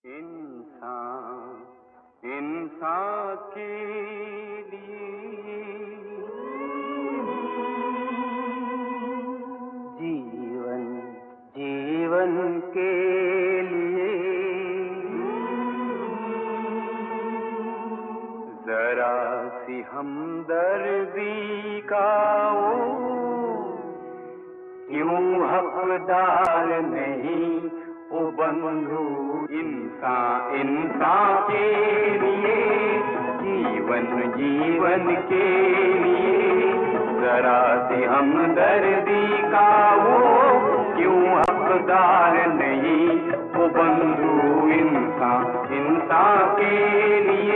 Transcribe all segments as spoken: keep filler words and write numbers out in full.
इंसान इंसान के लिए जीवन जीवन के लिए जरा सी हमदर्दी का वो क्यों हकदार नहीं ओ बंधु। इंसान इंसान के लिए जीवन जीवन के लिए जरा सी हमदर्दी का वो क्यों हकदार नहीं ओ बंधु। इंसान इंसान के लिए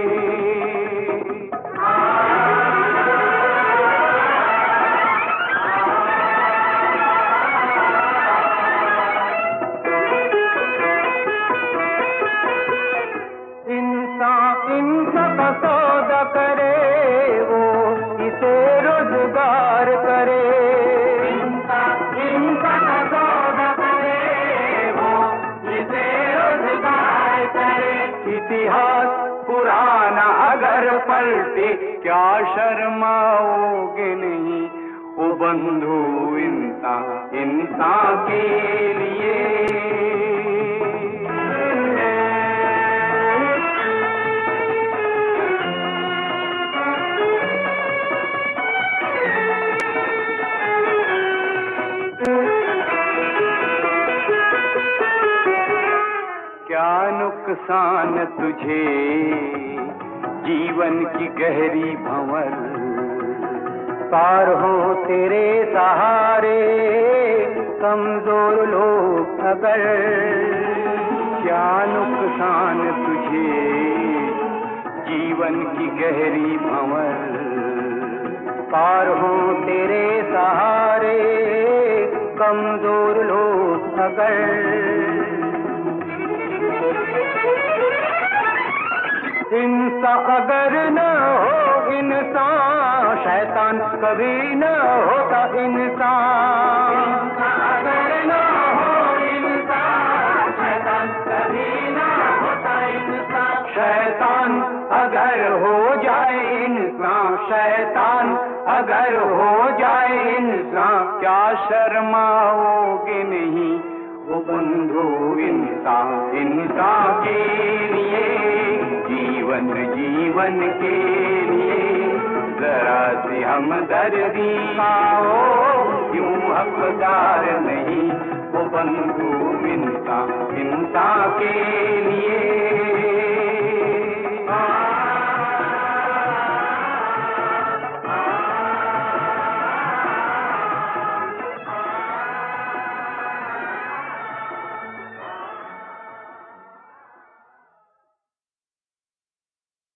इंसान का सौदा करे वो इसे रोजगार करे। इंसान का सौदा करे वो इसे रोजगार करे। इतिहास पुराना अगर पलटे क्या शर्माओगे नहीं ओ बंधु। इंसान इंसान के लिए क्या नुकसान तुझे जीवन की गहरी भंवर पार हो तेरे सहारे कमजोर लोग अगर। क्या नुकसान तुझे जीवन की गहरी भंवर पार हो तेरे सहारे कमजोर लोग अगर। इंसान अगर न हो इंसान शैतान कभी न होता इंसान। अगर न हो इंसान शैतान कभी न होता इंसान। शैतान अगर हो जाए इंसान शैतान अगर हो जाए इंसान क्या शर्माओगे नहीं वो बंधु। इंसान इंसान के लिए जीवन जीवन के लिए जरा सी हमदर्दी आओ क्यों हकदार नहीं वो बंधु। इंसान इंसान के लिए